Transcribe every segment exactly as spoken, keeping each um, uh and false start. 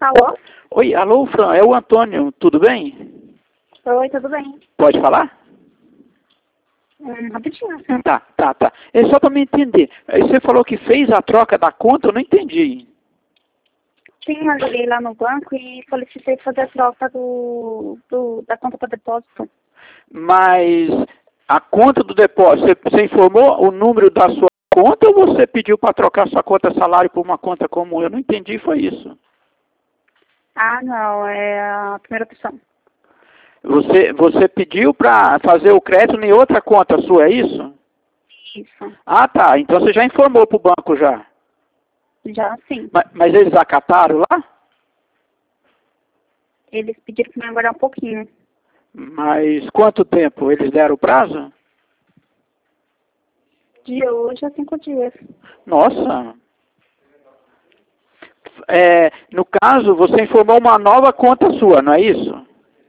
Alô? Oi, alô, Fran, é o Antônio, tudo bem? Oi, tudo bem? Pode falar? Hum, rapidinho. Tá, tá, tá. É só para me entender. Aí você falou que fez a troca da conta, eu não entendi. Sim, eu liguei lá no banco e solicitei fazer a troca do, do, da conta para depósito. Mas a conta do depósito, você, você informou o número da sua conta ou você pediu para trocar sua conta salário por uma conta comum? Eu não entendi, foi isso. Ah, não, é a primeira opção. Você, você pediu para fazer o crédito em outra conta sua, é isso? Isso. Ah, tá. Então você já informou para o banco já. Já sim. Mas, mas eles acataram lá? Eles pediram para me aguardar um pouquinho. Mas quanto tempo? Eles deram o prazo? De hoje a cinco dias. Nossa. É, no caso, você informou uma nova conta sua, não é isso?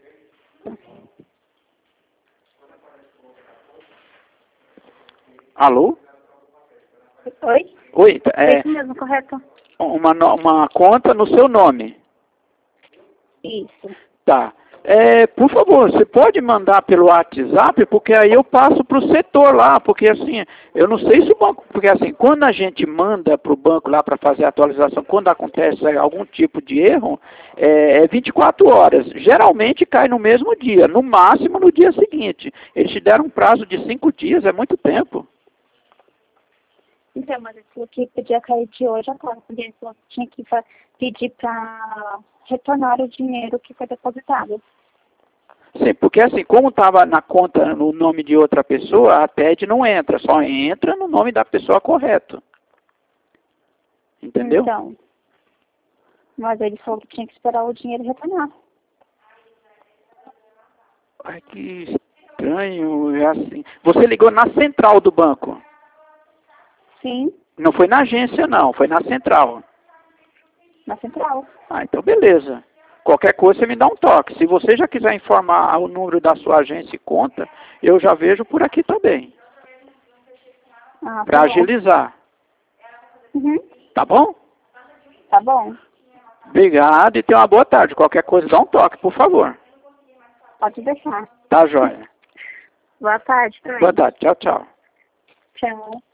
Alô? Oi? Oi, É é isso mesmo, correto? uma, no- uma conta no seu nome. Isso. Tá. É, por favor, você pode mandar pelo WhatsApp, porque aí eu passo para o setor lá, porque assim, eu não sei se o banco, porque assim, quando a gente manda para o banco lá para fazer a atualização, quando acontece algum tipo de erro, é, é vinte e quatro horas. Geralmente cai no mesmo dia, no máximo no dia seguinte. Eles te deram um prazo de cinco dias, é muito tempo. Então, mas ele falou que podia cair de hoje a tarde, porque ele falou que tinha que fa- pedir para retornar o dinheiro que foi depositado. Sim, porque assim, como estava na conta no nome de outra pessoa, a T E D não entra, só entra no nome da pessoa correto. Entendeu? Então, mas ele falou que tinha que esperar o dinheiro retornar. Ai, que estranho, é assim. Você ligou na central do banco? Sim, Não foi na agência, não, foi na central. na central. Ah, então beleza. Qualquer coisa você me dá um toque. Se você já quiser informar o número da sua agência e conta, eu já vejo por aqui também. Ah, Para tá bom. agilizar. Uhum, Tá bom? tá bom. Obrigado e tenha uma boa tarde. Qualquer coisa dá um toque, por favor. Pode deixar. Tá, joia? Boa tarde também. Boa tarde. Tchau, tchau. Tchau.